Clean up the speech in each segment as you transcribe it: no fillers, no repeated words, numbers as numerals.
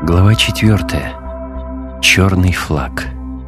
Глава 4. Черный флаг.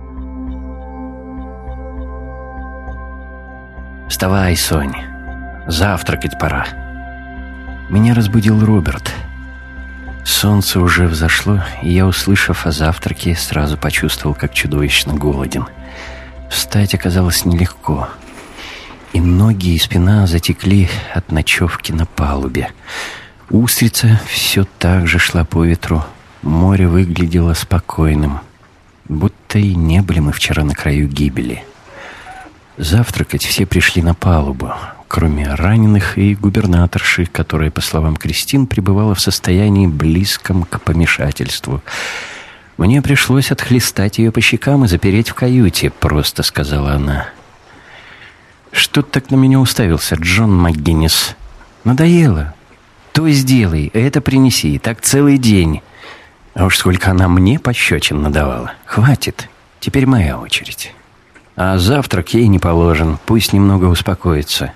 «Вставай, Сонь. Завтракать пора». Меня разбудил Роберт. Солнце уже взошло, и я, услышав о завтраке, сразу почувствовал, как чудовищно голоден. Встать оказалось нелегко, и ноги и спина затекли от ночевки на палубе. Устрица все так же шла по ветру. Море выглядело спокойным, будто и не были мы вчера на краю гибели. Завтракать все пришли на палубу, кроме раненых и губернаторши, которая, по словам Кристин, пребывала в состоянии близком к помешательству. «Мне пришлось отхлестать ее по щекам и запереть в каюте», — просто сказала она. «Что ты так на меня уставился, Джон МакГиннис? Надоело? То сделай, это принеси, так целый день». А уж сколько она мне пощечин надавала. Хватит, теперь моя очередь. А завтрак ей не положен, пусть немного успокоится.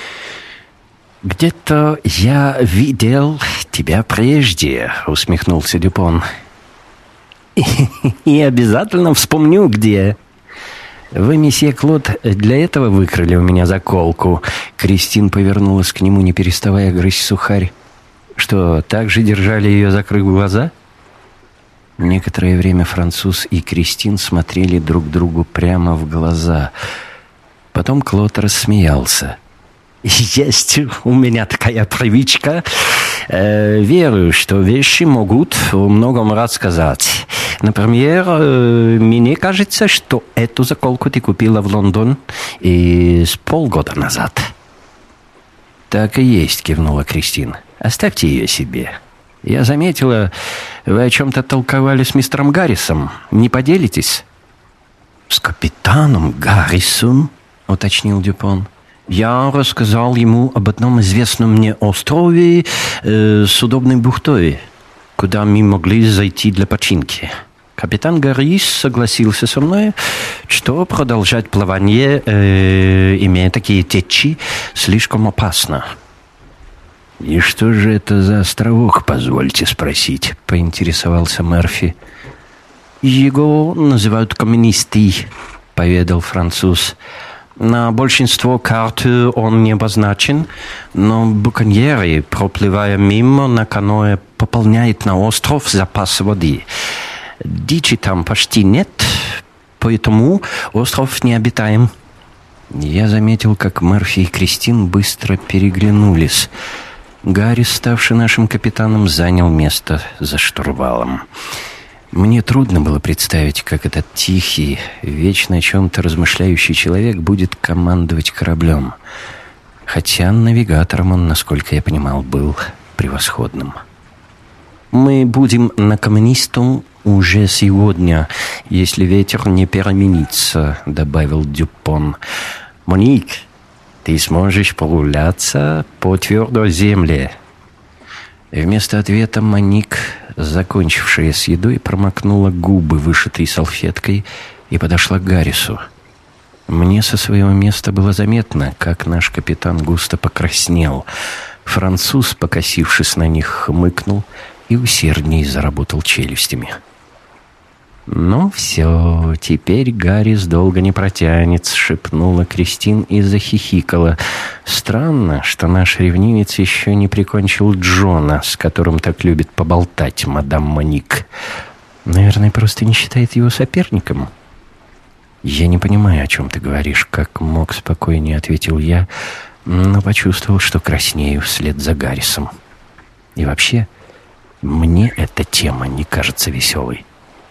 «Где-то я видел тебя прежде», — усмехнулся Дюпон. «И обязательно вспомню, где». «Вы, месье Клод, для этого выкрали у меня заколку». Кристин повернулась к нему, не переставая грызть сухарь. «Что, так же держали ее, закрыв глаза?» Некоторое время француз и Кристин смотрели друг другу прямо в глаза. Потом Клод рассмеялся. «Есть у меня такая привычка. Верю, что вещи могут о многом рассказать. Например, мне кажется, что эту заколку ты купила в Лондон с полгода назад». «Так и есть», — кивнула Кристин. «Оставьте ее себе. Я заметила, вы о чем-то толковали с мистером Гаррисом. Не поделитесь?» «С капитаном Гаррисом?» — уточнил Дюпон. «Я рассказал ему об одном известном мне острове с удобной бухтой, куда мы могли зайти для починки. Капитан Гаррис согласился со мной, что продолжать плавание, имея такие течи, слишком опасно». «И что же это за островок, позвольте спросить?» — поинтересовался Мерфи. «Его называют Каменистый», — поведал француз. «На большинство карт он не обозначен, но буконьеры, проплывая мимо на каноэ, пополняют на остров запас воды. Дичи там почти нет, поэтому остров необитаем». Я заметил, как Мерфи и Кристин быстро переглянулись. Гарри, ставший нашим капитаном, занял место за штурвалом. Мне трудно было представить, как этот тихий, вечно о чем-то размышляющий человек будет командовать кораблем. Хотя навигатором он, насколько я понимал, был превосходным. «Мы будем на Каменистом уже сегодня, если ветер не переменится», — добавил Дюпон. «Моник, ты сможешь прогуляться по твердой земле». Вместо ответа Моник, закончившая с едой, промокнула губы вышитой салфеткой и подошла к Гаррису. Мне со своего места было заметно, как наш капитан густо покраснел. Француз, покосившись на них, хмыкнул и усерднее заработал челюстями. «Ну все, теперь Гаррис долго не протянет», — шепнула Кристин и захихикала. «Странно, что наш ревнивец еще не прикончил Джона, с которым так любит поболтать мадам Моник. Наверное, просто не считает его соперником». «Я не понимаю, о чем ты говоришь», — как мог спокойнее ответил я, но почувствовал, что краснею вслед за Гаррисом. «И вообще, мне эта тема не кажется веселой».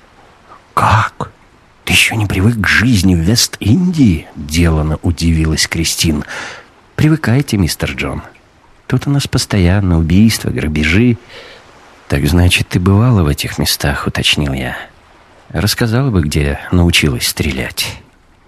«Как? Ты еще не привык к жизни в Вест-Индии?» — делано удивилась Кристин. «Привыкайте, мистер Джон. Тут у нас постоянно убийства, грабежи». «Так значит, ты бывала в этих местах?» — уточнил я. «Рассказала бы, где научилась стрелять».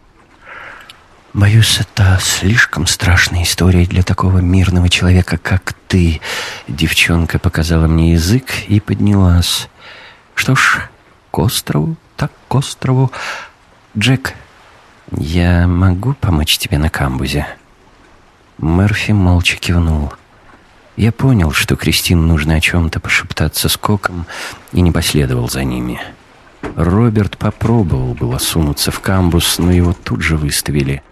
«Боюсь, это слишком страшная история для такого мирного человека, как ты». Девчонка показала мне язык и поднялась. «Что ж, к острову, так к острову. Джек, я могу помочь тебе на камбузе?» Мерфи молча кивнул. Я понял, что Кристин нужно о чем-то пошептаться с Коком, и не последовал за ними. Роберт попробовал было сунуться в камбус, но его тут же выставили.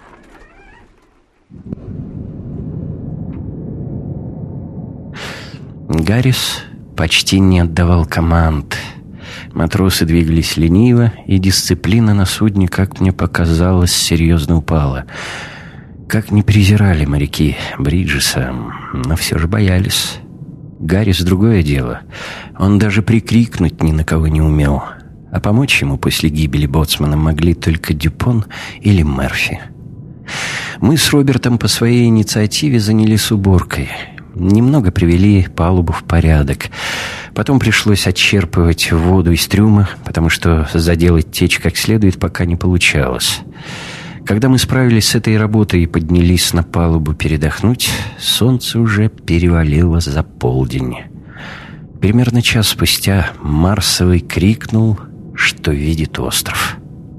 Гаррис почти не отдавал команд. Матросы двигались лениво, и дисциплина на судне, как мне показалось, серьезно упала. Как не презирали моряки Бриджеса, но все же боялись. Гаррис — другое дело. Он даже прикрикнуть ни на кого не умел. А помочь ему после гибели боцмана могли только Дюпон или Мерфи. Мы с Робертом по своей инициативе занялись уборкой. Немного привели палубу в порядок. Потом пришлось отчерпывать воду из трюма, потому что заделать течь как следует пока не получалось. Когда мы справились с этой работой и поднялись на палубу передохнуть, солнце уже перевалило за полдень. Примерно час спустя Марсовый крикнул, что видит остров.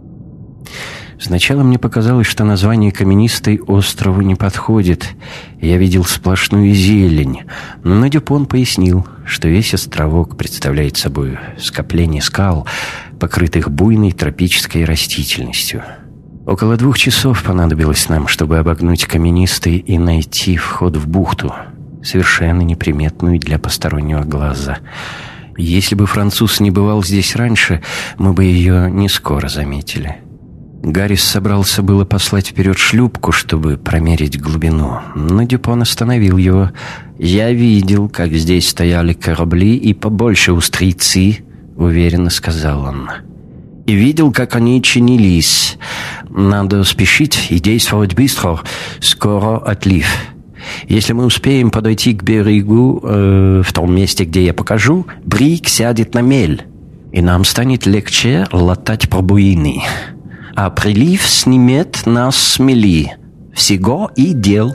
Сначала мне показалось, что название каменистой острову не подходит. Я видел сплошную зелень. Но Дюпон пояснил, что весь островок представляет собой скопление скал, покрытых буйной тропической растительностью. Около 2 часов понадобилось нам, чтобы обогнуть каменистый и найти вход в бухту, совершенно неприметную для постороннего глаза. Если бы француз не бывал здесь раньше, мы бы ее не скоро заметили. Гаррис собрался было послать вперед шлюпку, чтобы промерить глубину, но Дюпон остановил его. «Я видел, как здесь стояли корабли и побольше устрицы», — уверенно сказал он. «И видел, как они чинились. Надо спешить и действовать быстро. Скоро отлив. Если мы успеем подойти к берегу в том месте, где я покажу, Брик сядет на мель, и нам станет легче латать пробоины. А прилив снимет нас с мели. Всего и дел».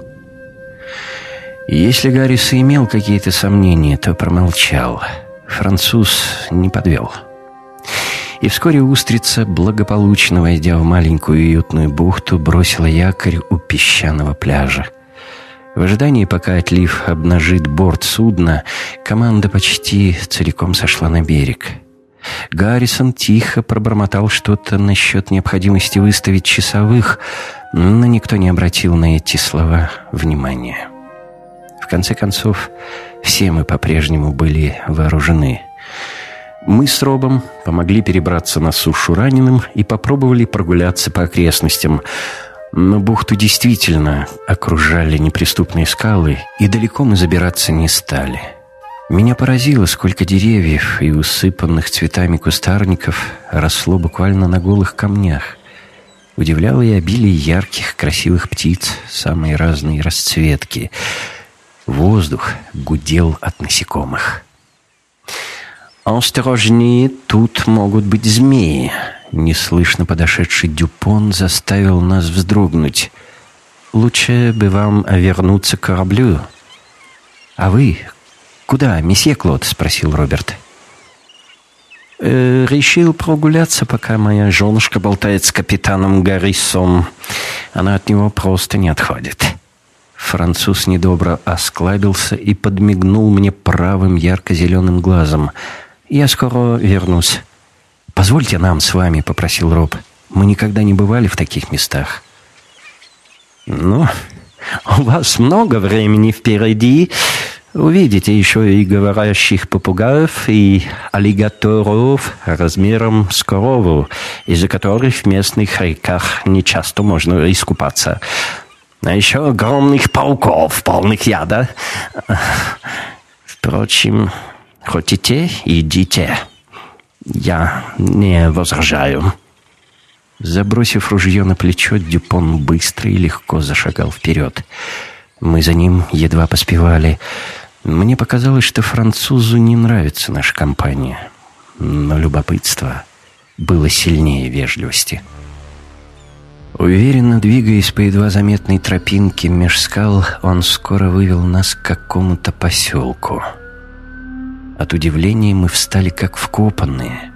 Если Гаррис и имел какие-то сомнения, то промолчал. Француз не подвел. И вскоре устрица, благополучно войдя в маленькую уютную бухту, бросила якорь у песчаного пляжа. В ожидании, пока отлив обнажит борт судна, команда почти целиком сошла на берег. Гаррисон тихо пробормотал что-то насчет необходимости выставить часовых, но никто не обратил на эти слова внимания. В конце концов, все мы по-прежнему были вооружены. Мы с Робом помогли перебраться на сушу раненым и попробовали прогуляться по окрестностям. Но бухту действительно окружали неприступные скалы, и далеко мы забираться не стали. Меня поразило, сколько деревьев и усыпанных цветами кустарников росло буквально на голых камнях. Удивляло и обилие ярких, красивых птиц самой разной расцветки. Воздух гудел от насекомых. «Осторожнее, тут могут быть змеи!» Неслышно подошедший Дюпон заставил нас вздрогнуть. «Лучше бы вам вернуться к кораблю». «А вы куда, месье Клод?» — спросил Роберт. «Решил прогуляться, пока моя женушка болтает с капитаном Гаррисом. Она от него просто не отходит». Француз недобро осклабился и подмигнул мне правым ярко-зеленым глазом. «Я скоро вернусь». «Позвольте нам с вами», — попросил Роб. «Мы никогда не бывали в таких местах». «Ну, у вас много времени впереди. Увидите еще и говорящих попугаев, и аллигаторов размером с корову, из-за которых в местных реках нечасто можно искупаться. А еще огромных пауков, полных яда. Впрочем, хотите, идите. Я не возражаю». Забросив ружье на плечо, Дюпон быстро и легко зашагал вперед. Мы за ним едва поспевали. Мне показалось, что французу не нравится наша компания. Но любопытство было сильнее вежливости. Уверенно двигаясь по едва заметной тропинке меж скал, он скоро вывел нас к какому-то поселку. От удивления мы встали как вкопанные.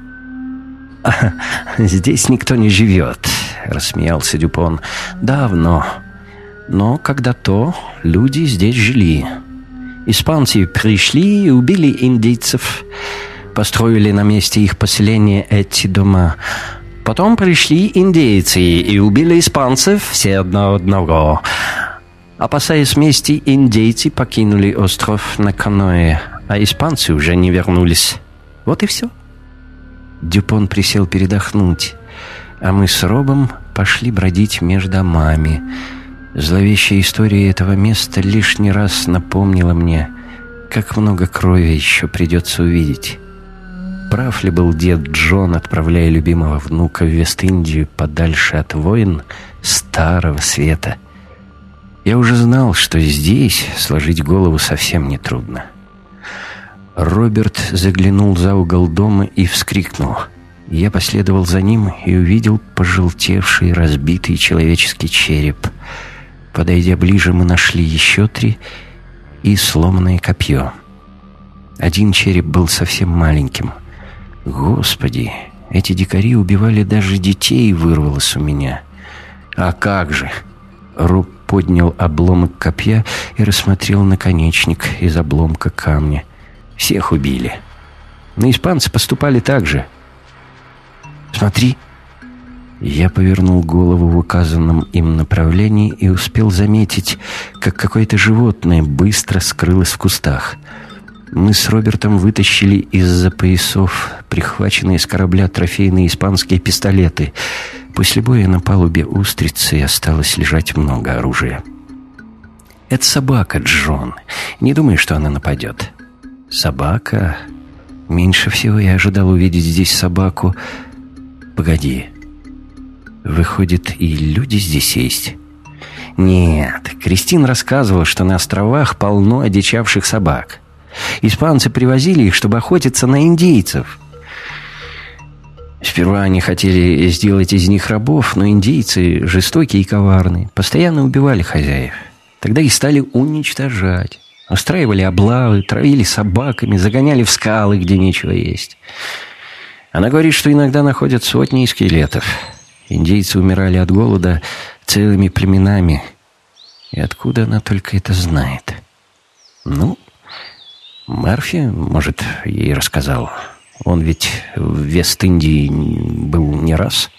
«Здесь никто не живет», — рассмеялся Дюпон. «Давно. Но когда-то люди здесь жили. Испанцы пришли и убили индейцев. Построили на месте их поселения эти дома. Потом пришли индейцы и убили испанцев все одно одного. Опасаясь мести, индейцы покинули остров на каноэ, а испанцы уже не вернулись. Вот и все. Дюпон присел передохнуть, а мы с Робом пошли бродить между домами. Зловещая история этого места лишний раз напомнила мне, как много крови еще придется увидеть. Прав ли был дед Джон, отправляя любимого внука в Вест-Индию подальше от войн Старого Света? Я уже знал, что здесь сложить голову совсем нетрудно. Роберт заглянул за угол дома и вскрикнул. Я последовал за ним и увидел пожелтевший, разбитый человеческий череп. Подойдя ближе, мы нашли еще 3 и сломанное копье. Один череп был совсем маленьким. Господи, эти дикари убивали даже детей, вырвалось у меня. А как же? Роб поднял обломок копья и рассмотрел наконечник из обломка камня. Всех убили. Но испанцы поступали так же. «Смотри!» Я повернул голову в указанном им направлении и успел заметить, как какое-то животное быстро скрылось в кустах. Мы с Робертом вытащили из-за поясов прихваченные с корабля трофейные испанские пистолеты. После боя на палубе устрицы осталось лежать много оружия. «Это собака, Джон. Не думай, что она нападет». «Собака? Меньше всего я ожидал увидеть здесь собаку. Погоди. Выходит, и люди здесь есть?» «Нет. Кристин рассказывала, что на островах полно одичавших собак. Испанцы привозили их, чтобы охотиться на индейцев. Сперва они хотели сделать из них рабов, но индейцы жестокие и коварные, постоянно убивали хозяев. Тогда их стали уничтожать. Устраивали облавы, травили собаками, загоняли в скалы, где нечего есть. Она говорит, что иногда находят сотни скелетов. Индейцы умирали от голода целыми племенами. И откуда она только это знает? Ну, Мерфи, может, ей рассказал. Он ведь в Вест-Индии был не раз.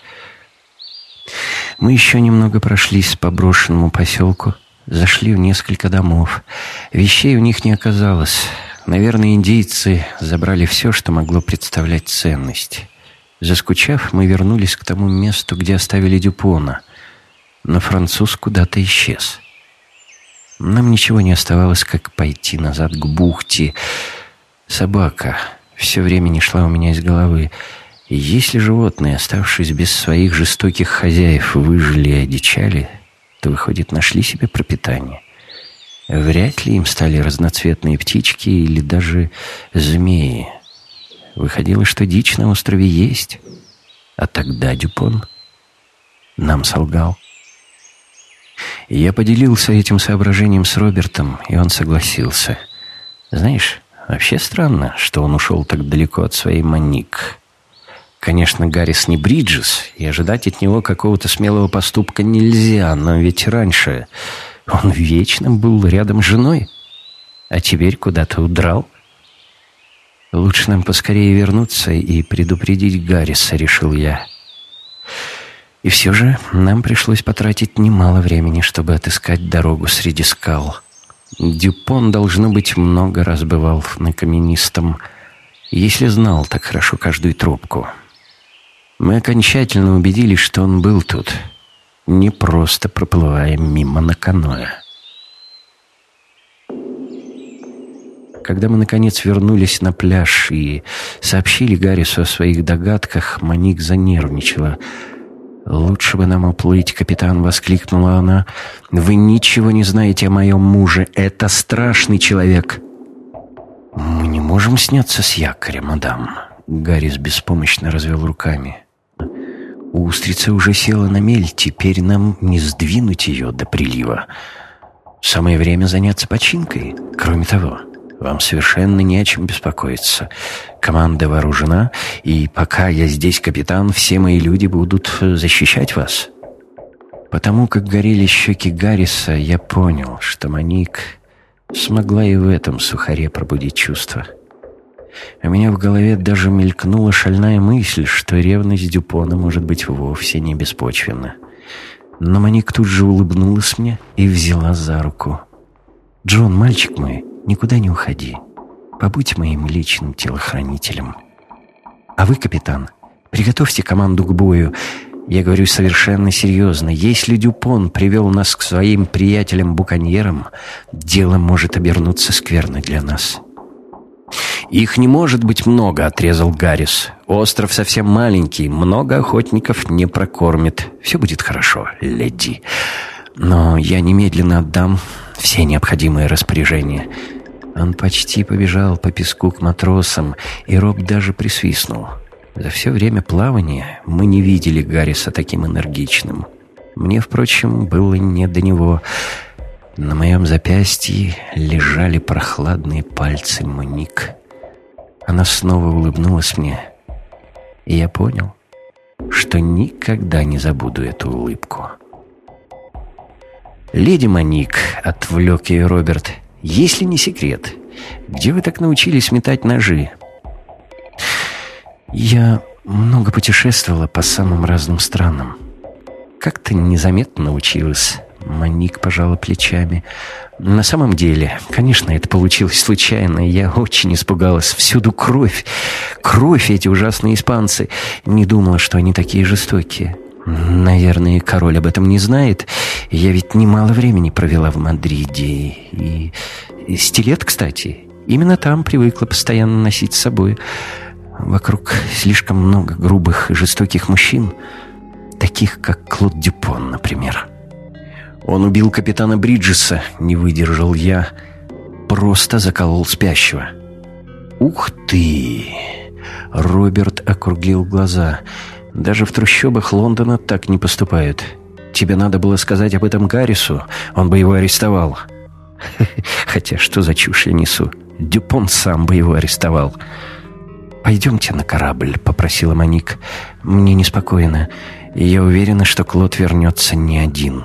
Мы еще немного прошлись по брошенному поселку. Зашли в несколько домов. Вещей у них не оказалось. Наверное, индейцы забрали все, что могло представлять ценность. Заскучав, мы вернулись к тому месту, где оставили Дюпона. Но француз куда-то исчез. Нам ничего не оставалось, как пойти назад к бухте. Собака все время не шла у меня из головы. И если животные, оставшись без своих жестоких хозяев, выжили и одичали, то, выходит, нашли себе пропитание. Вряд ли им стали разноцветные птички или даже змеи. Выходило, что дичь на острове есть. А тогда Дюпон нам солгал. Я поделился этим соображением с Робертом, и он согласился. Знаешь, вообще странно, что он ушел так далеко от своей Моник. Конечно, Гаррис не Бриджес, и ожидать от него какого-то смелого поступка нельзя, но ведь раньше он вечно был рядом с женой, а теперь куда-то удрал. Лучше нам поскорее вернуться и предупредить Гарриса, решил я. И все же нам пришлось потратить немало времени, чтобы отыскать дорогу среди скал. Дюпон, должно быть, много раз бывал на Каменистом, если знал так хорошо каждую тропку. Мы окончательно убедились, что он был тут, не просто проплывая мимо на каноэ. Когда мы, наконец, вернулись на пляж и сообщили Гаррису о своих догадках, Моник занервничала. «Лучше бы нам уплыть, капитан», — воскликнула она. «Вы ничего не знаете о моем муже. Это страшный человек». «Мы не можем сняться с якоря, мадам». Гаррис беспомощно развел руками. «Устрица уже села на мель. Теперь нам не сдвинуть ее до прилива. Самое время заняться починкой. Кроме того, вам совершенно не о чем беспокоиться. Команда вооружена, и пока я здесь капитан, все мои люди будут защищать вас». Потому как горели щеки Гарриса, я понял, что Моник смогла и в этом сухаре пробудить чувства. У меня в голове даже мелькнула шальная мысль, что ревность Дюпона может быть вовсе не беспочвенна. Но Моник тут же улыбнулась мне и взяла за руку. «Джон, мальчик мой, никуда не уходи. Побудь моим личным телохранителем. А вы, капитан, приготовьте команду к бою. Я говорю совершенно серьезно. Если Дюпон привел нас к своим приятелям-буконьерам, дело может обернуться скверно для нас». «Их не может быть много», — отрезал Гаррис. «Остров совсем маленький, много охотников не прокормит. Все будет хорошо, леди. Но я немедленно отдам все необходимые распоряжения». Он почти побежал по песку к матросам, и Роб даже присвистнул. За все время плавания мы не видели Гарриса таким энергичным. Мне, впрочем, было не до него. На моем запястье лежали прохладные пальцы Моник. Она снова улыбнулась мне, и я понял, что никогда не забуду эту улыбку. «Леди Моник», — отвлек ее Роберт, — «если не секрет, где вы так научились метать ножи?» «Я много путешествовала по самым разным странам. Как-то незаметно научилась». Моник пожала плечами. «На самом деле, конечно, это получилось случайно. Я очень испугалась. Всюду кровь. Кровь, эти ужасные испанцы. Не думала, что они такие жестокие. Наверное, король об этом не знает. Я ведь немало времени провела в Мадриде. И стилет, кстати, именно там привыкла постоянно носить с собой. Вокруг слишком много грубых и жестоких мужчин, таких как Клод Дюпон, например». «Он убил капитана Бриджеса», — не выдержал я. «Просто заколол спящего». «Ух ты!» — Роберт округлил глаза. «Даже в трущобах Лондона так не поступают. Тебе надо было сказать об этом Гаррису, он бы его арестовал». «Хотя что за чушь я несу? Дюпон сам бы его арестовал». «Пойдемте на корабль», — попросила Моник. «Мне неспокойно, и я уверена, что Клод вернется не один».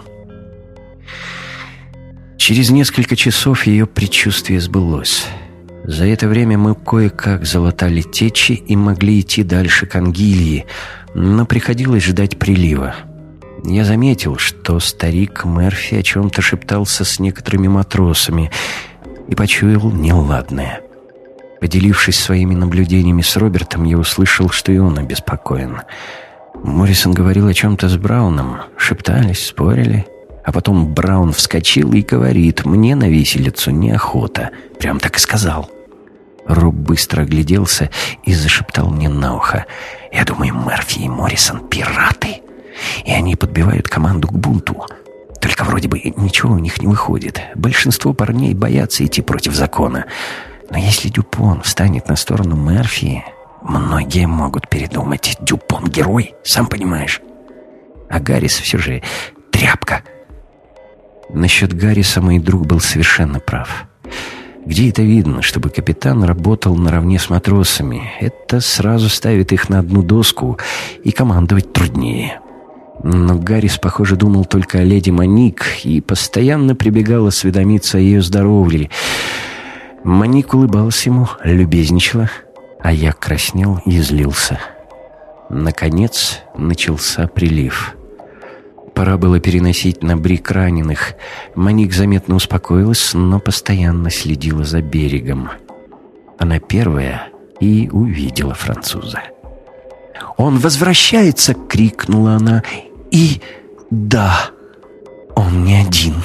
Через несколько часов ее предчувствие сбылось. За это время мы кое-как залатали течи и могли идти дальше к Ангильи, но приходилось ждать прилива. Я заметил, что старик Мерфи о чем-то шептался с некоторыми матросами и почуял неладное. Поделившись своими наблюдениями с Робертом, я услышал, что и он обеспокоен. Моррисон говорил о чем-то с Брауном, шептались, спорили. А потом Браун вскочил и говорит: «Мне на виселицу неохота». Прям так и сказал. Роб быстро огляделся и зашептал мне на ухо: «Я думаю, Мерфи и Моррисон — пираты, и они подбивают команду к бунту. Только вроде бы ничего у них не выходит. Большинство парней боятся идти против закона. Но если Дюпон встанет на сторону Мерфи, многие могут передумать. Дюпон — герой, сам понимаешь. А Гаррис все же тряпка». Насчет Гарриса мой друг был совершенно прав. Где это видно, чтобы капитан работал наравне с матросами? Это сразу ставит их на одну доску, и командовать труднее. Но Гаррис, похоже, думал только о леди Моник и постоянно прибегал осведомиться о ее здоровье. Моник улыбалась ему, любезничала, а я краснел и злился. Наконец начался прилив. Пора было переносить на брик раненых. Моник заметно успокоилась, но постоянно следила за берегом. Она первая и увидела француза. «Он возвращается!» — крикнула она. «И да, он не один!»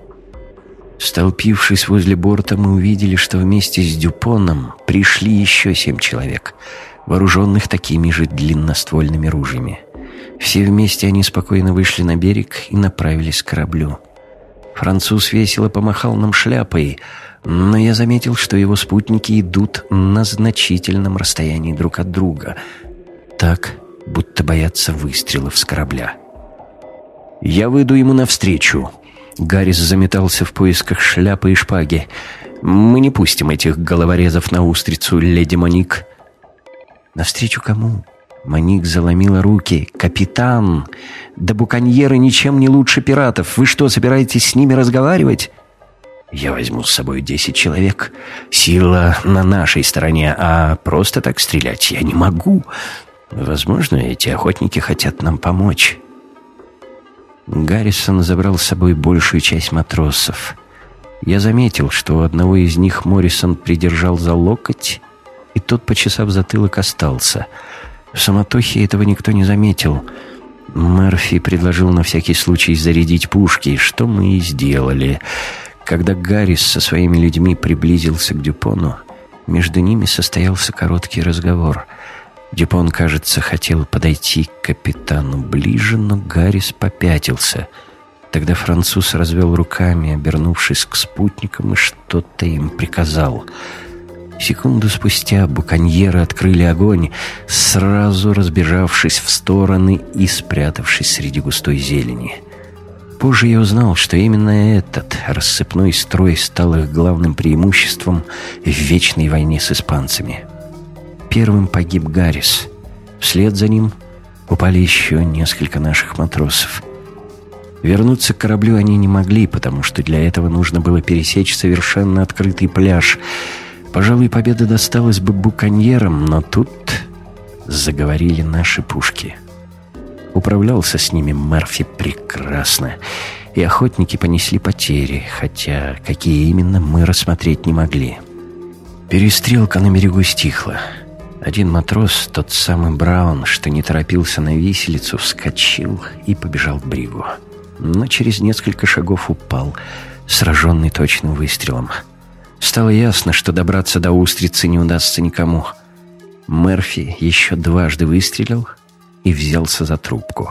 Столпившись возле борта, мы увидели, что вместе с Дюпоном пришли еще 7 человек, вооруженных такими же длинноствольными ружьями. Все вместе они спокойно вышли на берег и направились к кораблю. Француз весело помахал нам шляпой, но я заметил, что его спутники идут на значительном расстоянии друг от друга, так, будто боятся выстрелов с корабля. «Я выйду ему навстречу». Гаррис заметался в поисках шляпы и шпаги. «Мы не пустим этих головорезов на устрицу, леди Моник». «Навстречу кому?» Моник заломила руки. «Капитан! Да буконьеры ничем не лучше пиратов. Вы что, собираетесь с ними разговаривать?» Я возьму с собой 10 человек. Сила на нашей стороне, а просто так стрелять я не могу. Возможно, эти охотники хотят нам помочь». Гаррисон забрал с собой большую часть матросов. Я заметил, что у одного из них Моррисон придержал за локоть, и тот, почесав затылок, остался. В суматохе этого никто не заметил. Мерфи предложил на всякий случай зарядить пушки, что мы и сделали. Когда Гаррис со своими людьми приблизился к Дюпону, между ними состоялся короткий разговор. Дюпон, кажется, хотел подойти к капитану ближе, но Гаррис попятился. Тогда француз развел руками, обернувшись к спутникам, и что-то им приказал. Секунду спустя буконьеры открыли огонь, сразу разбежавшись в стороны и спрятавшись среди густой зелени. Позже я узнал, что именно этот рассыпной строй стал их главным преимуществом в вечной войне с испанцами. Первым погиб Гаррис. Вслед за ним упали еще несколько наших матросов. Вернуться к кораблю они не могли, потому что для этого нужно было пересечь совершенно открытый пляж. Пожалуй, победа досталась бы буконьерам, но тут заговорили наши пушки. Управлялся с ними Мерфи прекрасно, и охотники понесли потери, хотя какие именно мы рассмотреть не могли. Перестрелка на берегу стихла. Один матрос, тот самый Браун, что не торопился на виселицу, вскочил и побежал к бригу. Но через несколько шагов упал, сраженный точным выстрелом. Стало ясно, что добраться до устрицы не удастся никому. Мерфи еще дважды выстрелил и взялся за трубку.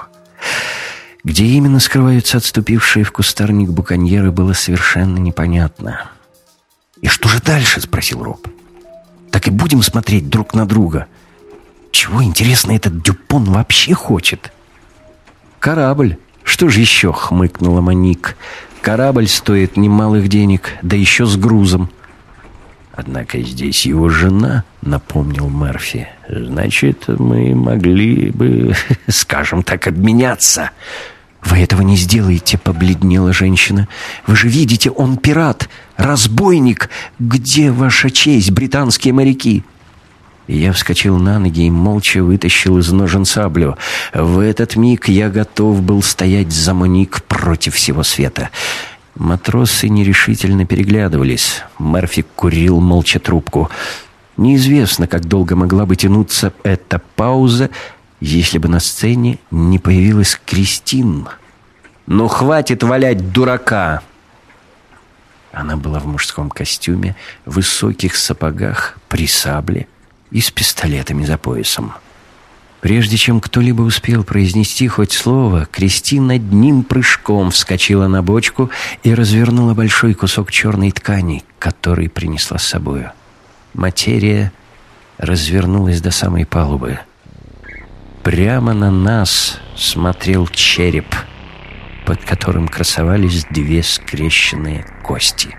Где именно скрываются отступившие в кустарник буконьеры, было совершенно непонятно. «И что же дальше?» — спросил Роб. «Так и будем смотреть друг на друга. Чего, интересно, этот Дюпон вообще хочет?» «Корабль. Что же еще?» — хмыкнула Моник. «Корабль стоит немалых денег, да еще с грузом». «Однако здесь его жена», — напомнил Мерфи. «Значит, мы могли бы, скажем так, обменяться». «Вы этого не сделаете», — побледнела женщина. «Вы же видите, он пират, разбойник. Где ваша честь, британские моряки?» Я вскочил на ноги и молча вытащил из ножен саблю. В этот миг я готов был стоять за Моник против всего света. Матросы нерешительно переглядывались. Мерфи курил молча трубку. Неизвестно, как долго могла бы тянуться эта пауза, если бы на сцене не появилась Кристин. «Ну, хватит валять дурака!» Она была в мужском костюме, в высоких сапогах, при сабле и с пистолетами за поясом. Прежде чем кто-либо успел произнести хоть слово, Кристин одним прыжком вскочила на бочку и развернула большой кусок черной ткани, который принесла с собою. Материя развернулась до самой палубы. Прямо на нас смотрел череп, под которым красовались две скрещенные кости.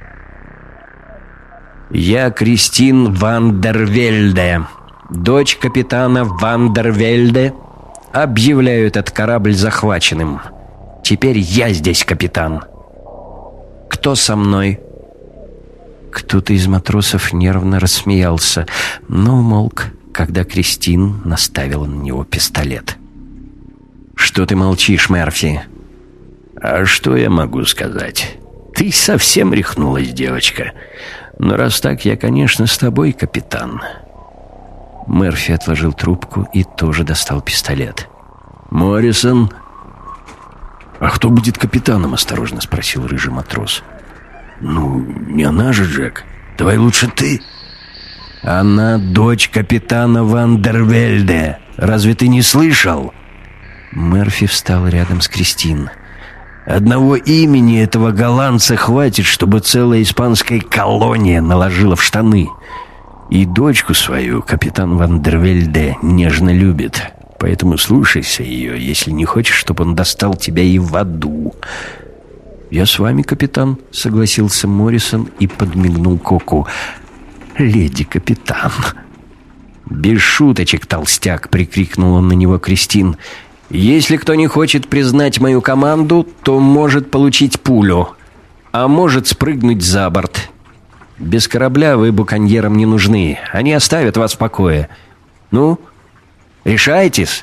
«Я Кристин ван дер Вельде, дочь капитана ван дер Вельде, объявляю этот корабль захваченным. Теперь я здесь капитан. Кто со мной?» Кто-то из матросов нервно рассмеялся, но умолк, когда Кристин наставила на него пистолет. «Что ты молчишь, Мерфи?» «А что я могу сказать? Ты совсем рехнулась, девочка. Но раз так, я, конечно, с тобой, капитан». Мерфи отложил трубку и тоже достал пистолет. «Моррисон?» «А кто будет капитаном?» — осторожно спросил рыжий матрос. «Ну, не она же, Джек. Давай лучше ты». «Она дочь капитана ван дер Вельде. Разве ты не слышал?» Мерфи встал рядом с Кристин. «Одного имени этого голландца хватит, чтобы целая испанская колония наложила в штаны. И дочку свою капитан ван дер Вельде нежно любит. Поэтому слушайся ее, если не хочешь, чтобы он достал тебя и в аду». «Я с вами, капитан», — согласился Моррисон и подмигнул Коку. «Леди капитан». «Без шуточек, толстяк!» — прикрикнула на него Кристин. «Если кто не хочет признать мою команду, то может получить пулю. а может спрыгнуть за борт. Без корабля вы буконьерам не нужны. Они оставят вас в покое. Ну, решайтесь!»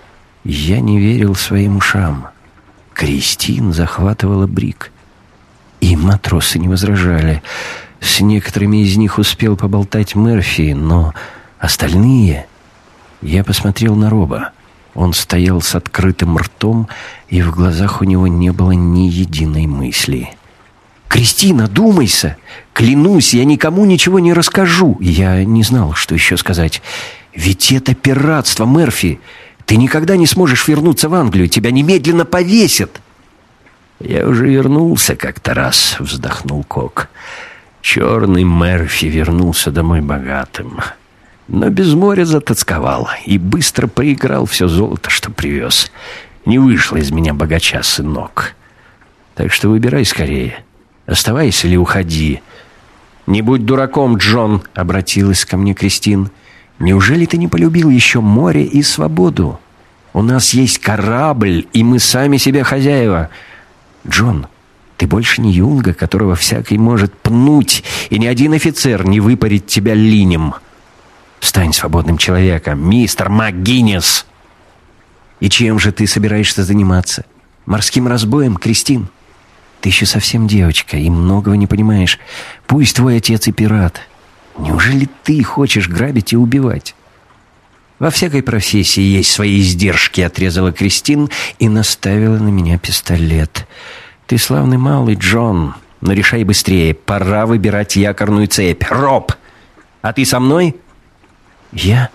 Я не верил своим ушам. Кристин захватывала брик. И матросы не возражали. С некоторыми из них успел поболтать Мерфи, но остальные... Я посмотрел на Роба. Он стоял с открытым ртом, и в глазах у него не было ни единой мысли. «Кристина, одумайся! Клянусь, я никому ничего не расскажу!» Я не знал, что еще сказать. «Ведь это пиратство, Мерфи! Ты никогда не сможешь вернуться в Англию! Тебя немедленно повесят!» «Я уже вернулся как-то раз», — вздохнул Кок. «Черный Мерфи вернулся домой богатым, но без моря затосковал и быстро проиграл все золото, что привез. Не вышло из меня богача, сынок. Так что выбирай скорее. Оставайся или уходи». «Не будь дураком, Джон», — обратилась ко мне Кристин. «Неужели ты не полюбил еще море и свободу? У нас есть корабль, и мы сами себе хозяева. Джон, ты больше не юнга, которого всякий может пнуть, и ни один офицер не выпарит тебя линем. Стань свободным человеком, мистер МакГиннис!» «И чем же ты собираешься заниматься? Морским разбоем, Кристин? Ты еще совсем девочка и многого не понимаешь. Пусть твой отец и пират. Неужели ты хочешь грабить и убивать?» «Во всякой профессии есть свои издержки», — отрезала Кристин и наставила на меня пистолет. «Ты славный малый, Джон, но решай быстрее. Пора выбирать якорную цепь. Роб, а ты со мной?» «Я?»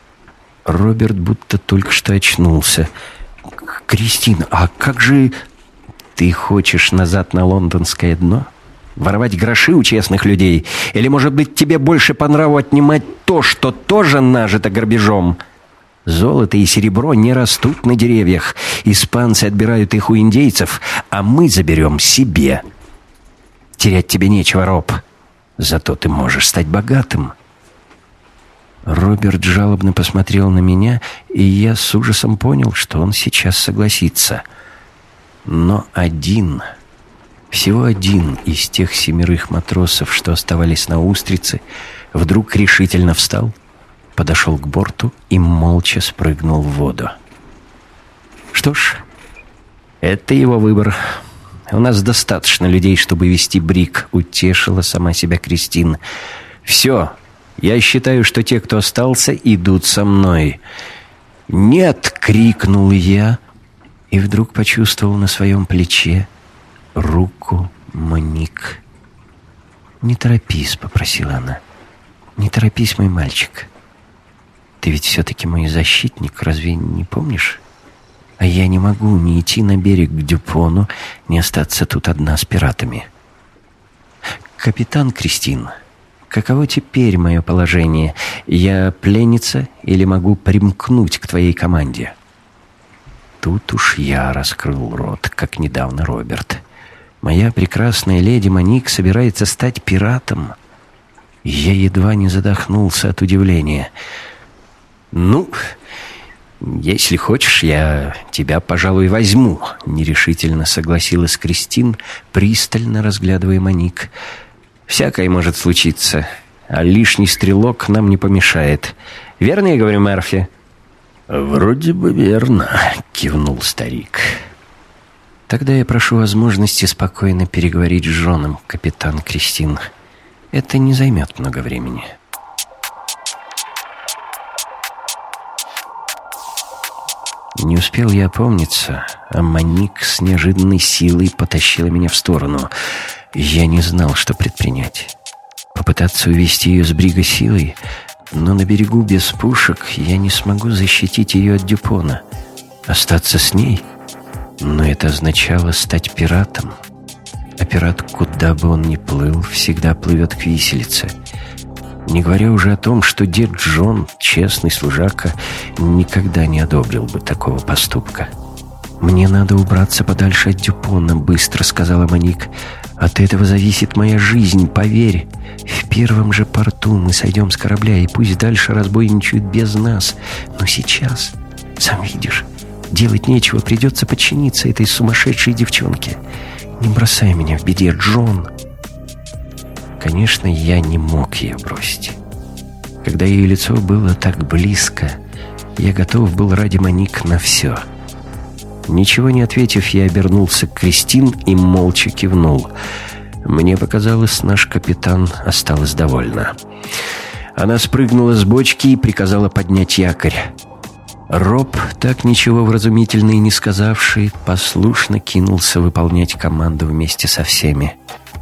Роберт будто только что очнулся. «Кристина, а как же...» «Ты хочешь назад на лондонское дно? Воровать гроши у честных людей? Или, может быть, тебе больше по нраву отнимать то, что тоже нажито грабежом? Золото и серебро не растут на деревьях. Испанцы отбирают их у индейцев, а мы заберем себе. Терять тебе нечего, Роб. Зато ты можешь стать богатым». Роберт жалобно посмотрел на меня, и я с ужасом понял, что он сейчас согласится. Но всего один из тех 7 матросов, что оставались на устрице, вдруг решительно встал, подошел к борту и молча спрыгнул в воду. Что ж, это его выбор. У нас достаточно людей, чтобы вести брик, утешила сама себя Кристин. «Все, я считаю, что те, кто остался, идут со мной». «Нет!» — крикнул я, и вдруг почувствовал на своем плече руку Моник. «Не торопись», — попросила она. «Не торопись, мой мальчик. Ты ведь все-таки мой защитник, разве не помнишь? А я не могу ни идти на берег к Дюпону, ни остаться тут одна с пиратами. Капитан Кристин, каково теперь мое положение? Я пленница или могу примкнуть к твоей команде?» Тут уж я раскрыл рот, как недавно Роберт. Моя прекрасная леди Моник собирается стать пиратом. Я едва не задохнулся от удивления. «Ну, если хочешь, я тебя, пожалуй, возьму», — нерешительно согласилась Кристин, пристально разглядывая Моник. «Всякое может случиться, а лишний стрелок нам не помешает. Верно я говорю, Мерфи?» «Вроде бы верно», — кивнул старик. «Тогда я прошу возможности спокойно переговорить с Джоном, капитан Кристин. Это не займет много времени». Не успел я опомниться, а Моник с неожиданной силой потащила меня в сторону. Я не знал, что предпринять. Попытаться увести ее с брига силой, но на берегу без пушек я не смогу защитить ее от Дюпона. Остаться с ней? Но это означало стать пиратом. А пират, куда бы он ни плыл, всегда плывет к виселице. Не говоря уже о том, что дед Джон, честный служака, никогда не одобрил бы такого поступка. «Мне надо убраться подальше от Дюпона», — быстро сказала Моник. «От этого зависит моя жизнь, поверь. В первом же порту мы сойдем с корабля, и пусть дальше разбойничают без нас. Но сейчас, сам видишь, делать нечего, придется подчиниться этой сумасшедшей девчонке. «Не бросай меня в беде, Джон!» Конечно, я не мог ее бросить. Когда ее лицо было так близко, я готов был ради Моник на все. Ничего не ответив, я обернулся к Кристин и молча кивнул. Мне показалось, наш капитан осталась довольна. Она спрыгнула с бочки и приказала поднять якорь. Роб, так ничего вразумительно и не сказавший, послушно кинулся выполнять команду вместе со всеми.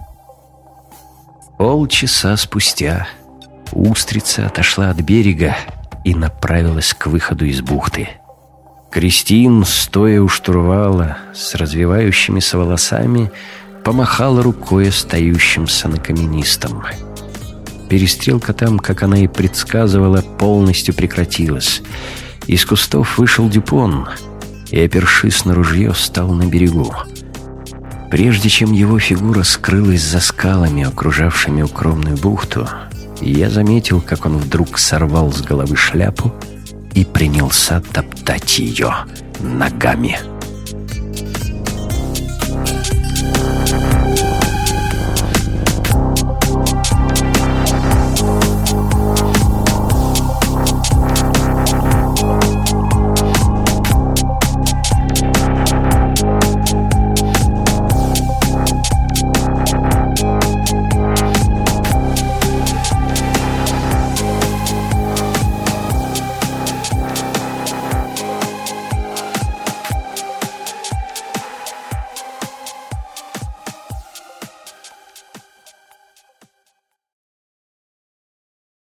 Полчаса спустя устрица отошла от берега и направилась к выходу из бухты. Кристин, стоя у штурвала, с развивающимися волосами, помахала рукой остающимся на каменистом. Перестрелка там, как она и предсказывала, полностью прекратилась. Из кустов вышел Дюпон и, опершись на ружье, встал на берегу. Прежде чем его фигура скрылась за скалами, окружавшими укромную бухту, я заметил, как он вдруг сорвал с головы шляпу и принялся топтать ее ногами.